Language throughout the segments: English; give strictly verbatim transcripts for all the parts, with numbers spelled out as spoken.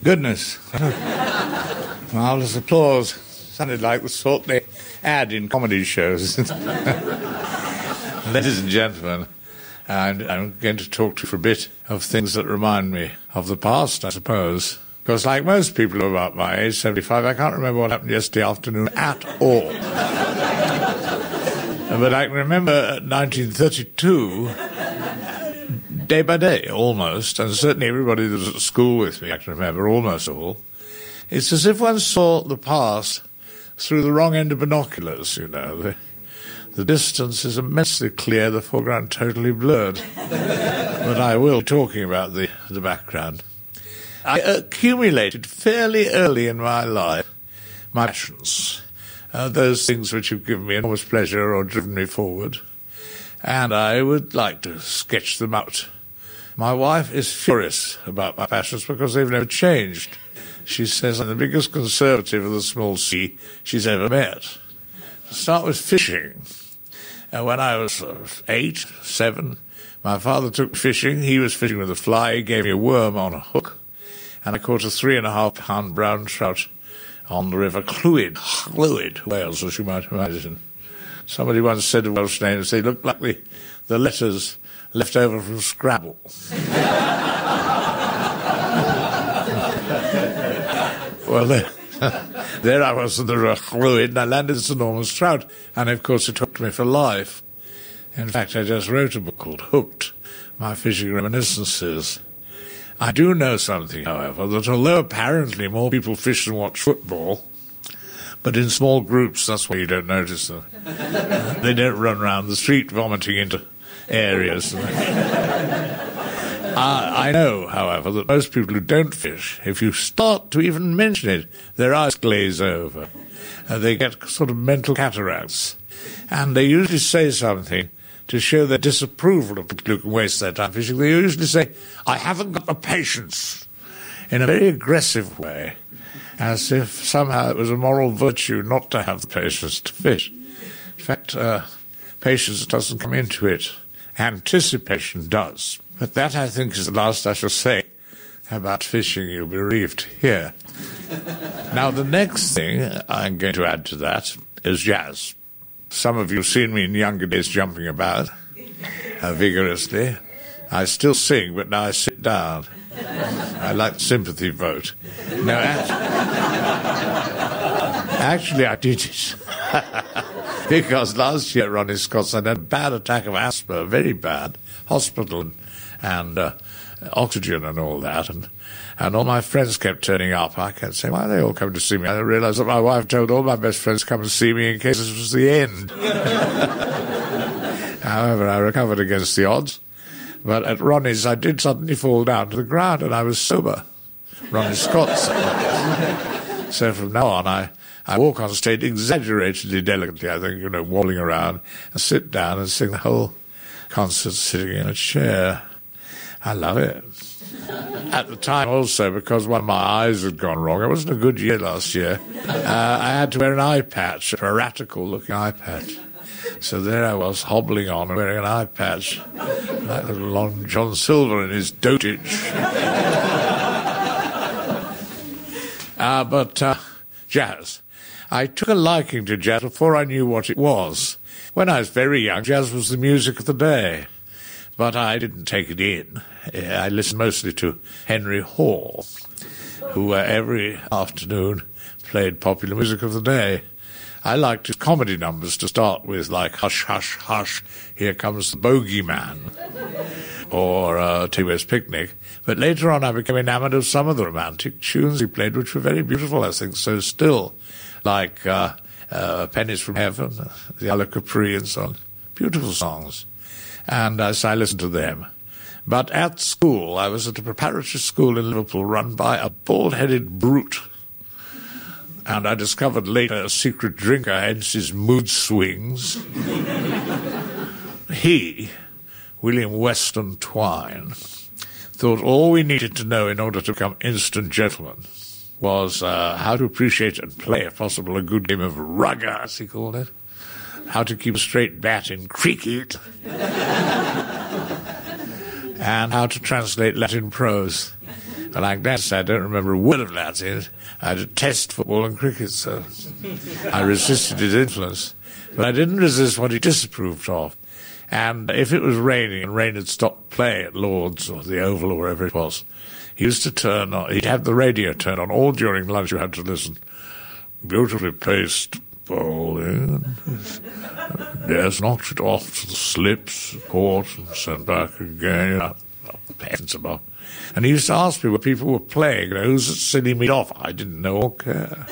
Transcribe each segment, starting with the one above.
Goodness. Marvellous applause. Sounded like the sort they add in comedy shows. Ladies and gentlemen, I'm, I'm going to talk to you for a bit of things that remind me of the past, I suppose. Because like most people who are about my age, seventy-five, I can't remember what happened yesterday afternoon at all. But I can remember nineteen thirty-two, day by day, almost, and certainly everybody that was at school with me, I can remember almost all. It's as if one saw the past through the wrong end of binoculars, you know. The, the distance is immensely clear, the foreground totally blurred. But I will, talking about the, the background. I accumulated fairly early in my life my passions, uh, those things which have given me enormous pleasure or driven me forward, and I would like to sketch them out. My wife is furious about my passions because they've never changed. She says I'm the biggest conservative of the small C she's ever met. To start with fishing. And when I was uh, eight, seven, my father took fishing. He was fishing with a fly. He gave me a worm on a hook. And I caught a three and a half pound brown trout on the river Clwyd, Clwyd, Wales, as you might imagine. Somebody once said of Welsh names, they looked like the, the letters left over from Scrabble. Well, there, there I was in the river Clwyd, and I landed this enormous trout, and of course it hooked me for life. In fact, I just wrote a book called Hooked, My Fishing Reminiscences. I do know something, however, that although apparently more people fish than watch football, but in small groups, that's why you don't notice them. They don't run around the street vomiting into areas. I, I know, however, that most people who don't fish, if you start to even mention it, their eyes glaze over. Uh, they get sort of mental cataracts. And they usually say something to show their disapproval of people who can waste their time fishing. They usually say, I haven't got the patience, in a very aggressive way, as if somehow it was a moral virtue not to have the patience to fish. In fact, uh, patience doesn't come into it. Anticipation does. But that, I think, is the last I shall say about fishing. You'll be relieved to hear. Now, the next thing I'm going to add to that is jazz. Some of you have seen me in younger days jumping about uh, vigorously. I still sing, but now I sit down. I like the sympathy vote. No, act- actually, I did it. Because last year at Ronnie Scott's, I had a bad attack of asthma, very bad, hospital and, and uh, oxygen and all that, and and all my friends kept turning up. I kept saying, why are they all coming to see me? I realised that my wife told all my best friends to come and see me in case this was the end. However, I recovered against the odds. But at Ronnie's, I did suddenly fall down to the ground, and I was sober. Ronnie Scott's. So from now on, I, I walk on stage exaggeratedly delicately, I think, you know, wobbling around, and sit down and sing the whole concert sitting in a chair. I love it. At the time also, because one of my eyes had gone wrong, it wasn't a good year last year, uh, I had to wear an eye patch, a piratical-looking eye patch. So there I was, hobbling on, wearing an eye patch, like little Long John Silver in his dotage. uh, but uh, jazz. I took a liking to jazz before I knew what it was. When I was very young, jazz was the music of the day. But I didn't take it in. I listened mostly to Henry Hall, who uh, every afternoon played popular music of the day. I liked his comedy numbers to start with, like Hush, Hush, Hush, Here Comes the Bogeyman, or uh, Tea-West Picnic. But later on I became enamoured of some of the romantic tunes he played, which were very beautiful, I think, so still, like uh, uh, Pennies from Heaven, the Alla Capri and so on. Beautiful songs. And uh, so I listened to them. But at school, I was at a preparatory school in Liverpool run by a bald-headed brute. And I discovered later a secret drinker, hence his mood swings. He, William Weston Twine, thought all we needed to know in order to become instant gentlemen was uh, how to appreciate and play, if possible, a good game of rugger, as he called it. How to keep a straight bat in cricket, and how to translate Latin prose. like that, I don't remember a word of Latin. I detest football and cricket, so I resisted his influence. But I didn't resist what he disapproved of. And if it was raining and rain had stopped playing at Lord's or the Oval or wherever it was, he used to turn on, he'd have the radio turn on all during lunch. You had to listen. Beautifully placed bowling. Yes, knocked it off to the slips, caught, and sent back again. Pants above. And he used to ask me what people were playing, you know, who's sending me off? I didn't know or care.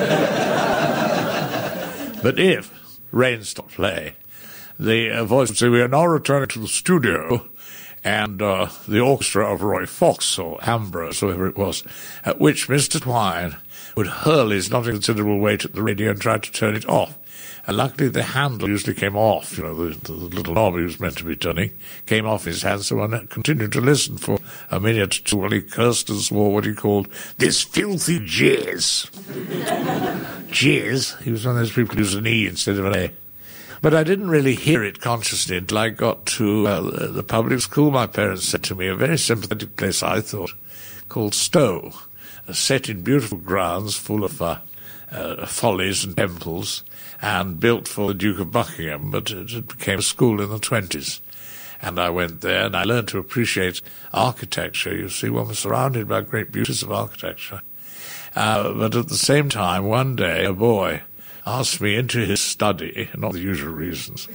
But if rain stopped playing, the uh, voice would say, we are now returning to the studio, and uh, the orchestra of Roy Fox, or Ambrose, whoever it was, at which Mister Twine would hurl his not inconsiderable weight at the radio and try to turn it off. And luckily the handle usually came off, you know, the, the little knob he was meant to be turning, came off his hand, so I continued to listen for a minute or two while he cursed and swore what he called this filthy jizz. Jizz? He was one of those people who used an E instead of an A. But I didn't really hear it consciously until I got to uh, the public school. My parents said to me, a very sympathetic place, I thought, called Stowe, set in beautiful grounds full of uh, uh, follies and temples, and built for the Duke of Buckingham, but it became a school in the twenties. And I went there, and I learned to appreciate architecture. You see, one was surrounded by great beauties of architecture. Uh, but at the same time, one day, a boy asked me into his study, not the usual reasons.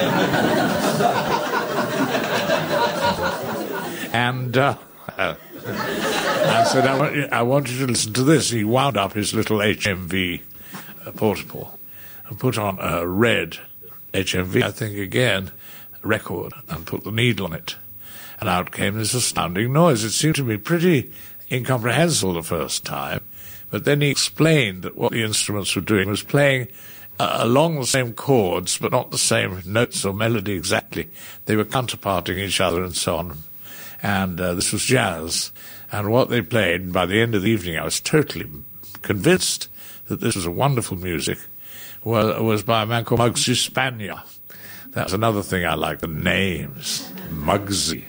and uh, uh, I said, I want, you, I want you to listen to this. He wound up his little H M V uh, portable and put on a red H M V, I think again, record, and put the needle on it. And out came this astounding noise. It seemed to me pretty incomprehensible the first time. But then he explained that what the instruments were doing was playing uh, along the same chords, but not the same notes or melody exactly. They were counterparting each other and so on. And uh, this was jazz. And what they played, and by the end of the evening I was totally convinced that this was a wonderful music, was, was by a man called Muggsy Spanier. That's another thing I like, the names. Muggsy.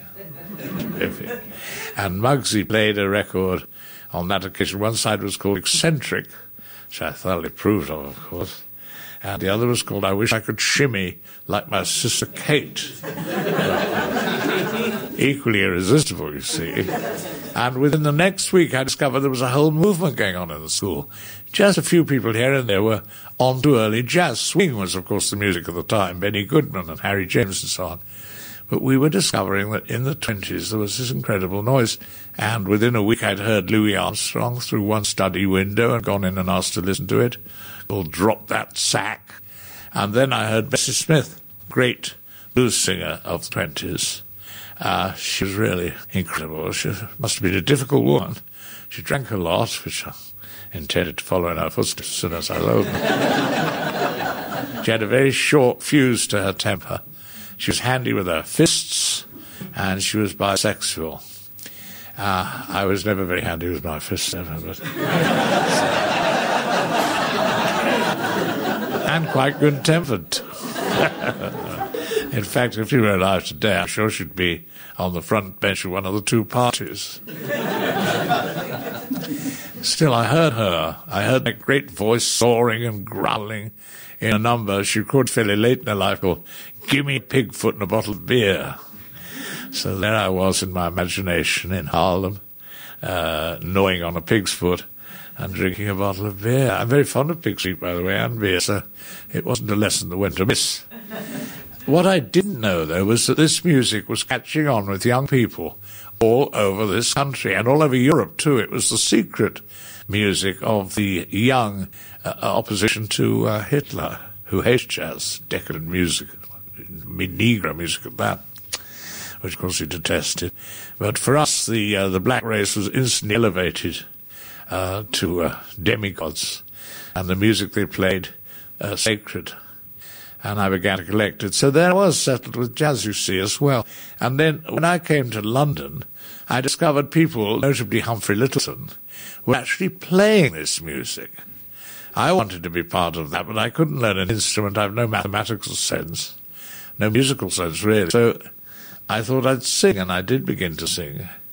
And Muggsy played a record on that occasion. One side was called Eccentric, which I thoroughly approved of, of course. And the other was called I Wish I Could Shimmy Like My Sister Kate. Equally irresistible, you see. And within the next week I discovered there was a whole movement going on in the school. Just a few people here and there were on to early jazz. Swing was, of course, the music of the time, Benny Goodman and Harry James and so on. But we were discovering that in the twenties there was this incredible noise. And within a week I'd heard Louis Armstrong through one study window and gone in and asked to listen to it, called Drop That Sack. And then I heard Bessie Smith, great blues singer of the twenties. Uh, she was really incredible. She must have been a difficult woman. She drank a lot, which I intended to follow in her footsteps as soon as I loathed her. She had a very short fuse to her temper. She was handy with her fists, and she was bisexual. Uh, I was never very handy with my fists ever, but... and quite good-tempered. In fact, if she were alive today, I'm sure she'd be on the front bench of one of the two parties. Still, I heard her. I heard that great voice soaring and growling in a number she recorded fairly late in her life called Gimme Pigfoot and a Bottle of Beer. So there I was in my imagination in Harlem, uh, gnawing on a pig's foot and drinking a bottle of beer. I'm very fond of pig's feet, by the way, and beer, so it wasn't a lesson that went amiss. What I didn't know, though, was that this music was catching on with young people all over this country and all over Europe, too. It was the secret music of the young uh, opposition to uh, Hitler, who hates jazz, decadent music, Negro music at that, which, of course, he detested. But for us, the uh, the black race was instantly elevated uh, to uh, demigods, and the music they played uh, sacred. And I began to collect it. So there I was settled with jazz, you see, as well. And then when I came to London, I discovered people, notably Humphrey Lyttelton, were actually playing this music. I wanted to be part of that, but I couldn't learn an instrument. I have no mathematical sense, no musical sense, really. So I thought I'd sing, and I did begin to sing.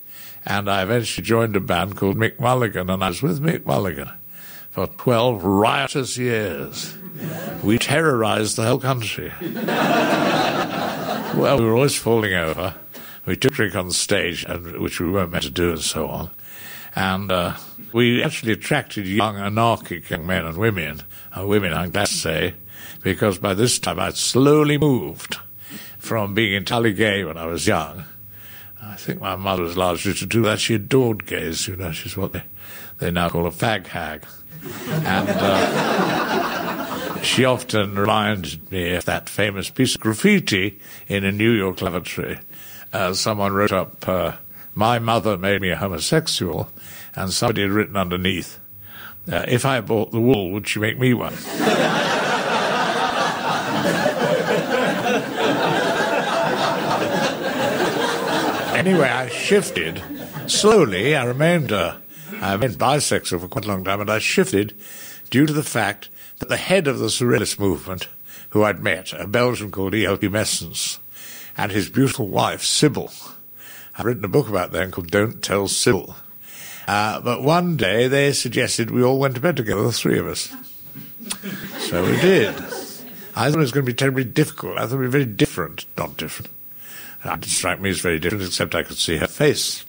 and I eventually joined a band called Mick Mulligan, and I was with Mick Mulligan for twelve riotous years. We terrorized the whole country. Well, we were always falling over. We took a drink on the stage, and, which we weren't meant to do, and so on. And uh, we actually attracted young anarchic young men and women, uh, women I'm glad to say, because by this time I'd slowly moved from being entirely gay when I was young. I think my mother was largely to do that. She adored gays, you know. She's what they, they now call a fag hag. And uh, she often reminded me of that famous piece of graffiti in a New York lavatory. Uh, someone wrote up, uh, "My mother made me a homosexual," and somebody had written underneath, uh, "If I bought the wool, would she make me one?" Anyway, I shifted slowly. I remained, uh, I remained bisexual for quite a long time, and I shifted due to the fact that the head of the Surrealist movement, who I'd met, a Belgian called E L P Messens, and his beautiful wife, Sybil. I've written a book about them called Don't Tell Sybil. Uh, but one day they suggested we all went to bed together, the three of us. So we did. I thought it was going to be terribly difficult. I thought it would be very different, not different. It didn't strike me as very different, except I could see her face.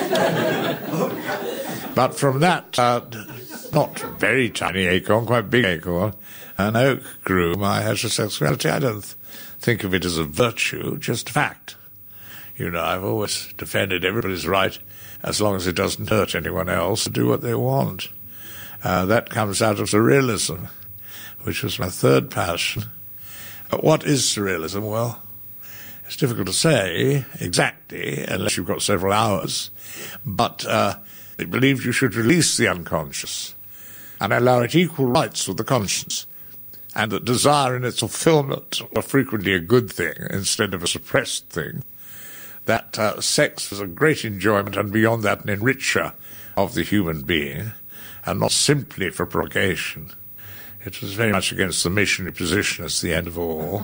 But from that, uh, not very tiny acorn, quite big acorn, an oak grew my heterosexuality. I don't think of it as a virtue, just a fact. You know, I've always defended everybody's right, as long as it doesn't hurt anyone else, to do what they want. Uh, that comes out of Surrealism, which was my third passion. Uh, what is Surrealism? Well, it's difficult to say exactly, unless you've got several hours. But uh, it believed you should release the unconscious and allow it equal rights with the conscience, and that desire in its fulfillment was frequently a good thing instead of a suppressed thing. That uh, sex was a great enjoyment, and beyond that an enricher of the human being, and not simply for procreation. It was very much against the missionary position as the end of all.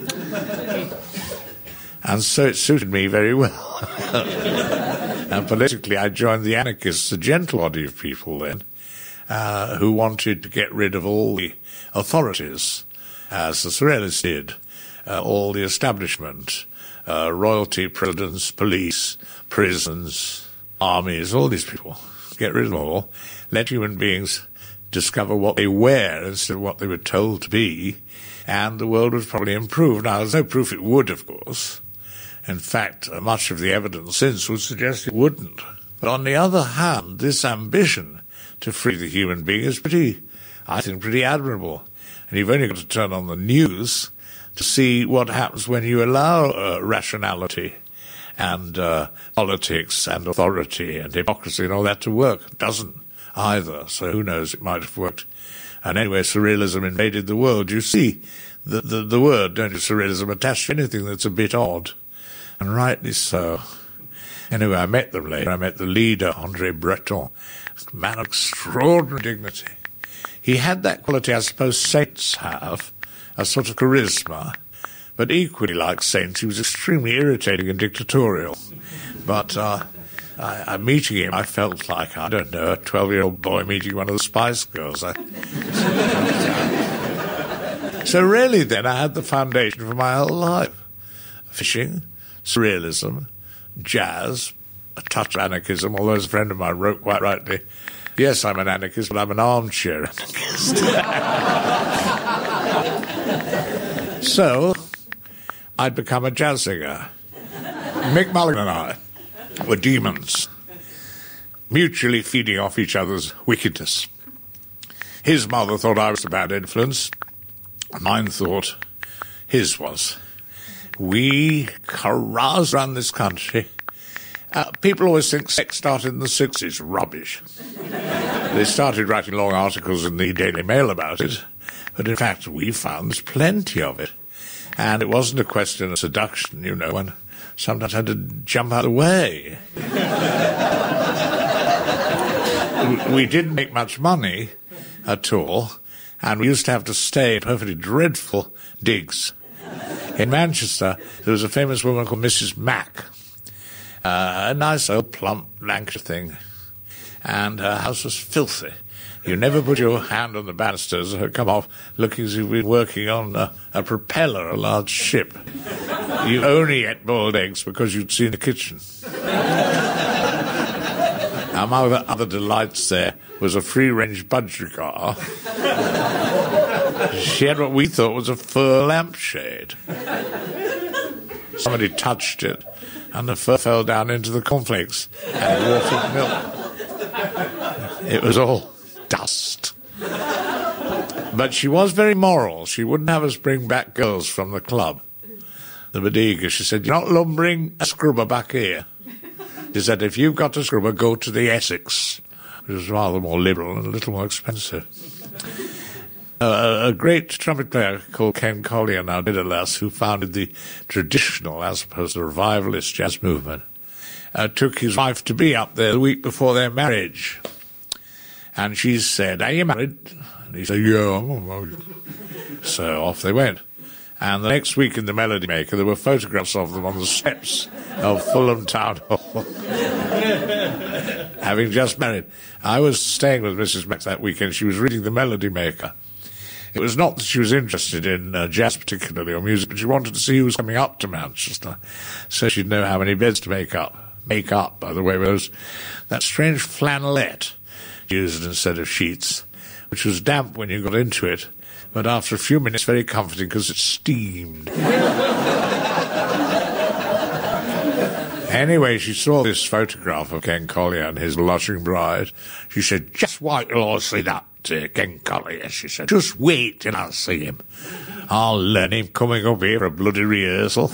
And so it suited me very well. And politically I joined the anarchists, a gentle body of people then, uh, who wanted to get rid of all the authorities, as the Surrealists did, uh, all the establishment, uh, royalty, presidents, police, prisons, armies, all these people. Get rid of them all. Let human beings discover what they were instead of what they were told to be, and the world would probably improve. Now, there's no proof it would, of course. In fact, much of the evidence since would suggest it wouldn't. But on the other hand, this ambition to free the human being is pretty, I think, pretty admirable. And you've only got to turn on the news to see what happens when you allow uh, rationality and uh, politics and authority and hypocrisy and all that to work. It doesn't either, so who knows, it might have worked. And anyway, Surrealism invaded the world. You see the, the, the word, don't you, Surrealism, attached to anything that's a bit odd. And rightly so. Anyway, I met them later. I met the leader, André Breton, a man of extraordinary dignity. He had that quality I suppose saints have, a sort of charisma, but equally like saints, he was extremely irritating and dictatorial. But uh, I, I meeting him, I felt like, I don't know, a twelve-year-old boy meeting one of the Spice Girls. I, so really then, I had the foundation for my whole life. Fishing, Surrealism, jazz, a touch of anarchism, although as a friend of mine wrote quite rightly, yes, I'm an anarchist, but I'm an armchair anarchist. So, I'd become a jazz singer. Mick Mulligan and I were demons, mutually feeding off each other's wickedness. His mother thought I was a bad influence. Mine thought his was. We caroused around this country. Uh, people always think sex started in the sixties. Rubbish. They started writing long articles in the Daily Mail about it, but in fact we found there's plenty of it. And it wasn't a question of seduction, you know, one sometimes had to jump out of the way. We didn't make much money at all, and we used to have to stay in perfectly dreadful digs. In Manchester, there was a famous woman called Missus Mack, Uh, a nice old plump Lancashire thing. And her house was filthy. You never put your hand on the banisters or come off looking as if you've been working on a, a propeller, a large ship. You only ate boiled eggs because you'd seen the kitchen. Among the other delights there was a free-range budgerigar. She had what we thought was a fur lampshade. Somebody touched it, and the fur fell down into the cornflakes and watered milk. It was all dust. But she was very moral. She wouldn't have us bring back girls from the club. The Bodega, she said, "You're not lumbering a scrubber back here." She said, "If you've got a scrubber, go to the Essex," which was rather more liberal and a little more expensive. Uh, a great trumpet player called Ken Collier, now dead alas, who founded the traditional, as opposed to the revivalist jazz movement, uh, took his wife-to-be up there the week before their marriage. And she said, "Are you married?" And he said, "Yeah." So off they went. And the next week in the Melody Maker, there were photographs of them on the steps of Fulham Town Hall, having just married. I was staying with Missus Max that weekend. She was reading the Melody Maker. It was not that she was interested in uh, jazz particularly, or music, but she wanted to see who was coming up to Manchester, so she'd know how many beds to make up. Make up, by the way, with those, that strange flannelette used instead of sheets, which was damp when you got into it, but after a few minutes very comforting because it steamed. Anyway, she saw this photograph of Ken Collier and his blushing bride. She said, "Just wait till I see that uh, Ken Collier," she said. "Just wait till I see him. I'll learn him coming up here for a bloody rehearsal."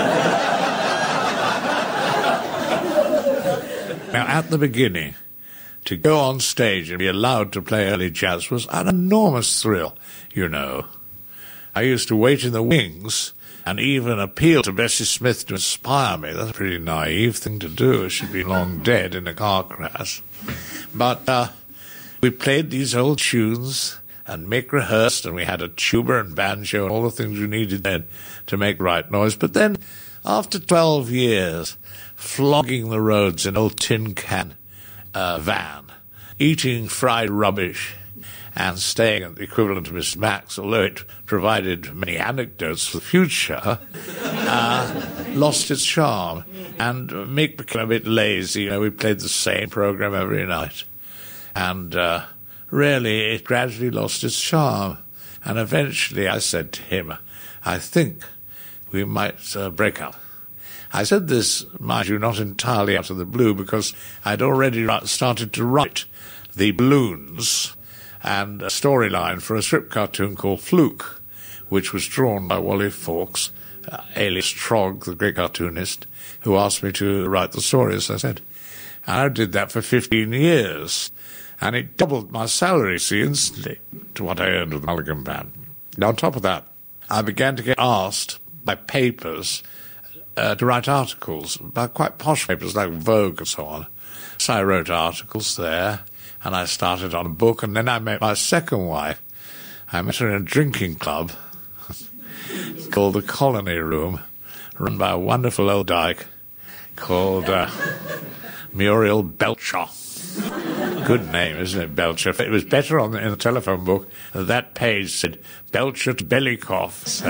Now, at the beginning, to go on stage and be allowed to play early jazz was an enormous thrill, you know. I used to wait in the wings and even appeal to Bessie Smith to inspire me. That's a pretty naive thing to do. She'd been long dead in a car crash. But uh, we played these old tunes, and Mick rehearsed, and we had a tuba and banjo and all the things we needed then to make the right noise. But then, after twelve years, flogging the roads in old tin can Uh, van, eating fried rubbish, and staying at the equivalent of Miss Max, although it provided many anecdotes for the future, uh, lost its charm. And Mick became a bit lazy. You know, we played the same program every night. And uh, really, it gradually lost its charm. And eventually I said to him, "I think we might uh, break up." I said this, mind you, not entirely out of the blue, because I'd already started to write the balloons and a storyline for a strip cartoon called Fluke, which was drawn by Wally Fawkes, uh, alias Trog, the great cartoonist, who asked me to write the story, as I said. And I did that for fifteen years, and it doubled my salary, see, instantly, to what I earned with the Mulligan Band. And on top of that, I began to get asked by papers Uh, to write articles, about quite posh papers like Vogue and so on. So I wrote articles there, and I started on a book, and then I met my second wife. I met her in a drinking club called the Colony Room, run by a wonderful old dyke called uh, Muriel Belcher. Good name, isn't it, Belcher? It was better on the, in the telephone book. That page said, "Belcher to Bellycoff." So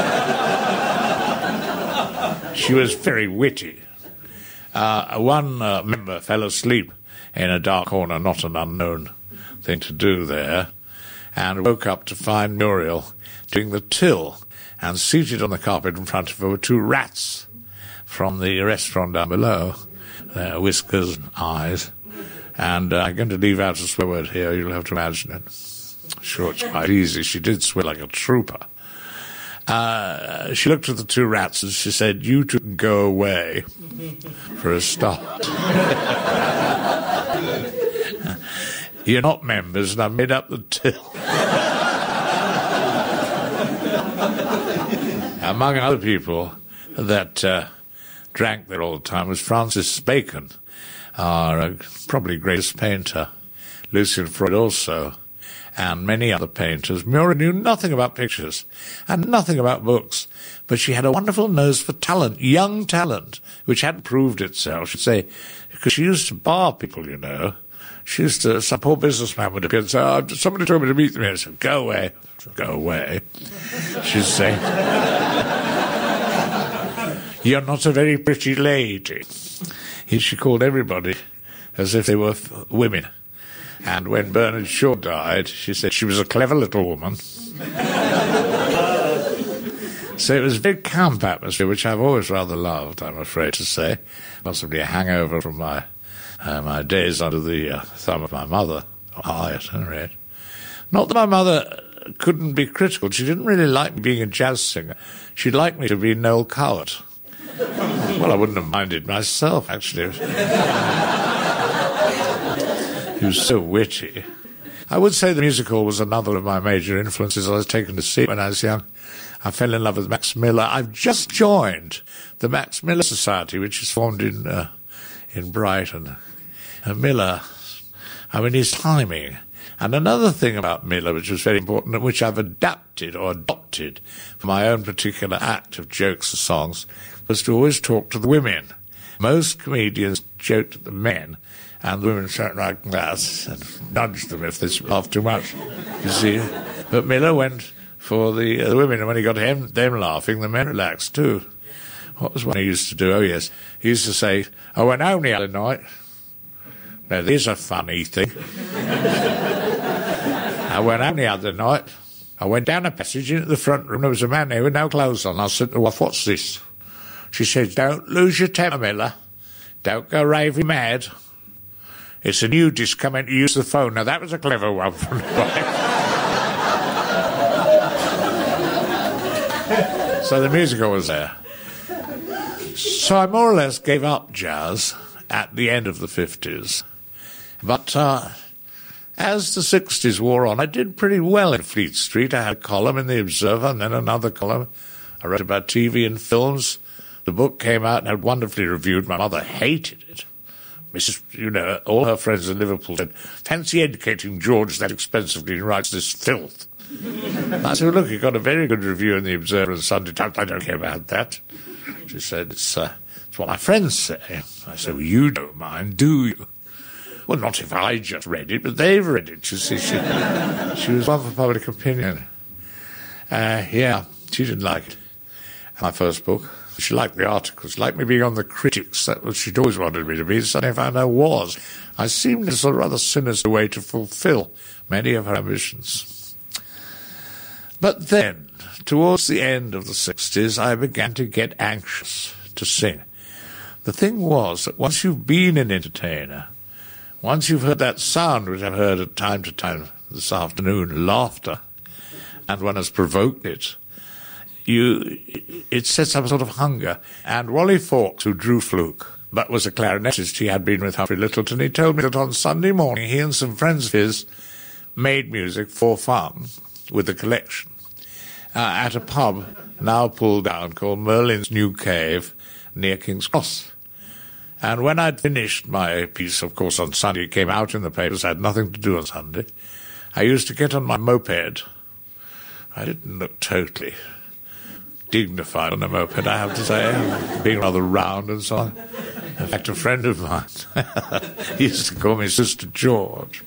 she was very witty. Uh, one uh, member fell asleep in a dark corner, not an unknown thing to do there, and woke up to find Muriel doing the till, and seated on the carpet in front of her were two rats from the restaurant down below, their whiskers and eyes. And uh, I'm going to leave out a swear word here, you'll have to imagine it. Sure, it's quite easy. She did swear like a trooper. Uh, she looked at the two rats and she said, "You two can go away for a start. You're not members, and I made up the till." Among other people that uh, drank there all the time was Francis Bacon, our uh, probably greatest painter, Lucian Freud also, and many other painters. Mura knew nothing about pictures and nothing about books, but she had a wonderful nose for talent, young talent, which hadn't proved itself. She'd say, because she used to bar people, you know. She used to, some poor businessman would appear and say, oh, somebody told me to meet them here. I said, go away, go away. She'd say, you're not a very pretty lady. She called everybody as if they were women. And when Bernard Shaw died, she said she was a clever little woman. So it was a big camp atmosphere, which I've always rather loved, I'm afraid to say. Possibly a hangover from my uh, my days under the uh, thumb of my mother. I, at any rate. Not that my mother couldn't be critical. She didn't really like me being a jazz singer. She'd like me to be Noel Coward. Well, I wouldn't have minded myself, actually. He was so witty. I would say the musical was another of my major influences. I was taken to see it when I was young. I fell in love with Max Miller. I've just joined the Max Miller Society, which is formed in uh, in Brighton. And Miller, I mean, his timing. And another thing about Miller, which was very important, which I've adapted or adopted for my own particular act of jokes or songs, was to always talk to the women. Most comedians joked at the men, and the women sat like that and nudged them if they laughed too much, you see. But Miller went for the, uh, the women, and when he got him, them laughing, the men relaxed too. What was one he used to do? Oh, yes. He used to say, I went home the other night. Now, there's a funny thing. I went home the other night. I went down a passage into the front room. There was a man there with no clothes on. I said to the wife, what's this? She said, don't lose your temper, Miller. Don't go raving mad. It's a nudist coming to use the phone. Now, that was a clever one from the wife. So the musical was there. So I more or less gave up jazz at the end of the fifties. But uh, as the sixties wore on, I did pretty well in Fleet Street. I had a column in the Observer and then another column. I wrote about T V and films. The book came out and had wonderfully reviewed. My mother hated it. Missus You know, all her friends in Liverpool said, fancy educating George that expensively and writes this filth. I said, well, look, you got a very good review in the Observer and Sunday Times. I don't care about that. She said, it's, uh, it's what my friends say. I said, well, you don't mind, do you? Well, not if I just read it, but they've read it. You see, she, she was one for public opinion. Uh, yeah, she didn't like it. My first book. She liked the articles, liked me being on the critics. That was she'd always wanted me to be. Suddenly I found I was. I seemed in a rather sinister way to fulfill many of her ambitions. But then, towards the end of the sixties, I began to get anxious to sing. The thing was that once you've been an entertainer, once you've heard that sound, which I've heard at time to time this afternoon, laughter, and one has provoked it, you, it sets up a sort of hunger. And Wally Fawkes, who drew Fluke, but was a clarinetist, he had been with Humphrey Lyttelton, he told me that on Sunday morning he and some friends of his made music for fun with a collection uh, at a pub now pulled down called Merlin's New Cave near King's Cross. And when I'd finished my piece, of course on Sunday it came out in the papers, I had nothing to do on Sunday, I used to get on my moped. I didn't look totally dignified on a moped, I have to say, being rather round and so on. In fact, a friend of mine, he used to call me Sister George.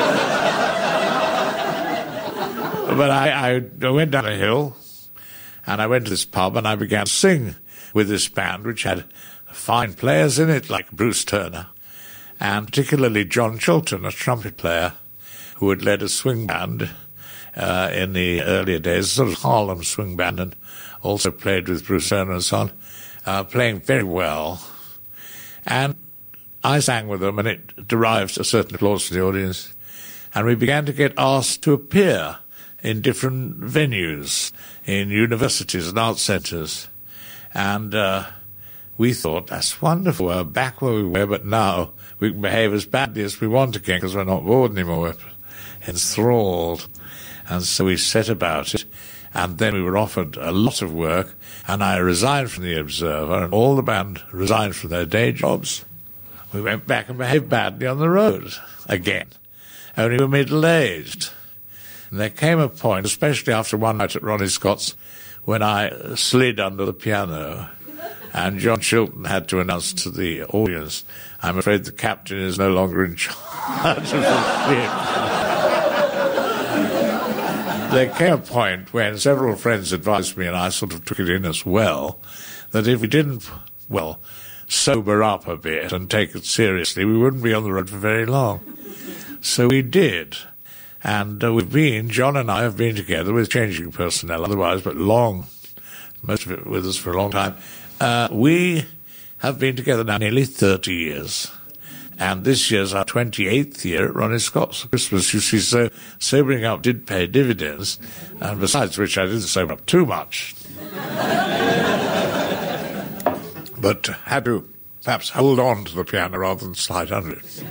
But I, I went down a hill, and I went to this pub, and I began to sing with this band, which had fine players in it, like Bruce Turner, and particularly John Chilton, a trumpet player, who had led a swing band uh, in the earlier days, a sort of Harlem swing band, and also played with Bruce Turner and so on, uh, playing very well. And I sang with them, and it derived a certain applause from the audience. And we began to get asked to appear in different venues, in universities and art centres. And uh, we thought, that's wonderful, we're back where we were, but now we can behave as badly as we want again because we're not bored anymore, we're enthralled. And so we set about it, and then we were offered a lot of work, and I resigned from the Observer, and all the band resigned from their day jobs. We went back and behaved badly on the road again. Only we're middle-aged. And there came a point, especially after one night at Ronnie Scott's, when I slid under the piano, and John Chilton had to announce to the audience, "I'm afraid the captain is no longer in charge of the ship." There came a point when several friends advised me, and I sort of took it in as well, that if we didn't, well, sober up a bit and take it seriously, we wouldn't be on the road for very long. So we did. And uh, we've been, John and I have been together with changing personnel otherwise, but long, most of it with us for a long time. Uh, we have been together now nearly thirty years. And this year's our twenty-eighth year at Ronnie Scott's Christmas. You see, so sobering up did pay dividends, and besides which I didn't sober up too much. But had to perhaps hold on to the piano rather than slide under it.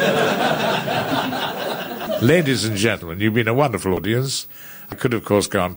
Ladies and gentlemen, you've been a wonderful audience. I could, of course, go on